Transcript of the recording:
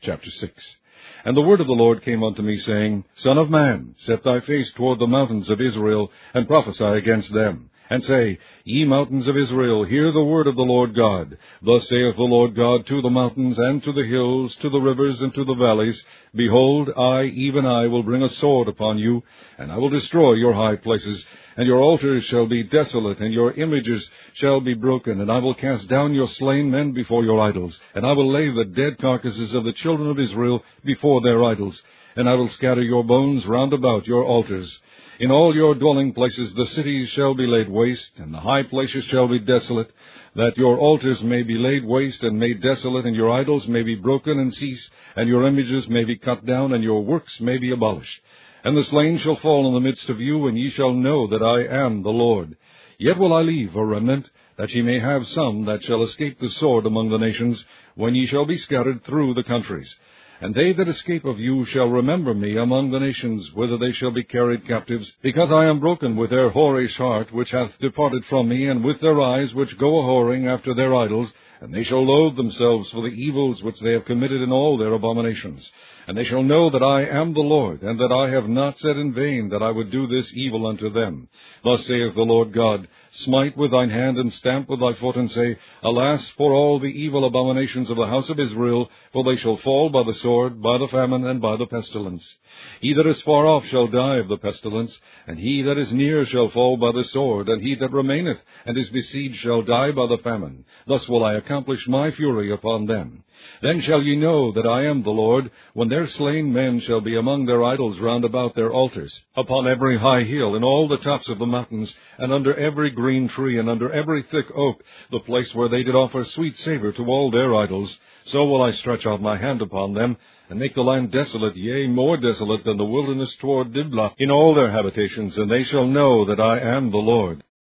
Chapter 6. And the word of the Lord came unto me, saying, Son of man, set thy face toward the mountains of Israel, and prophesy against them. And say, Ye mountains of Israel, hear the word of the Lord God. Thus saith the Lord God to the mountains, and to the hills, to the rivers, and to the valleys, Behold, I, even I, will bring a sword upon you, and I will destroy your high places, and your altars shall be desolate, and your images shall be broken, and I will cast down your slain men before your idols, and I will lay the dead carcasses of the children of Israel before their idols, and I will scatter your bones round about your altars. In all your dwelling places the cities shall be laid waste, and the high places shall be desolate, that your altars may be laid waste and made desolate, and your idols may be broken and cease, and your images may be cut down, and your works may be abolished. And the slain shall fall in the midst of you, and ye shall know that I am the Lord. Yet will I leave a remnant, that ye may have some that shall escape the sword among the nations, when ye shall be scattered through the countries. And they that escape of you shall remember me among the nations, whither they shall be carried captives, because I am broken with their whorish heart, which hath departed from me, and with their eyes, which go a-whoring after their idols, and they shall loathe themselves for the evils which they have committed in all their abominations. And they shall know that I am the Lord, and that I have not said in vain that I would do this evil unto them. Thus saith the Lord God, Smite with thine hand, and stamp with thy foot, and say, Alas for all the evil abominations of the house of Israel, for they shall fall by the sword, by the famine, and by the pestilence. He that is far off shall die of the pestilence, and he that is near shall fall by the sword, and he that remaineth and is besieged shall die by the famine. Thus will I accomplish my fury upon them. Then shall ye know that I am the Lord, when their slain men shall be among their idols round about their altars, upon every high hill, in all the tops of the mountains, and under every green tree, and under every thick oak, the place where they did offer sweet savour to all their idols. So will I stretch out my hand upon them, and make the land desolate, yea, more desolate than the wilderness toward Diblah, in all their habitations, and they shall know that I am the Lord.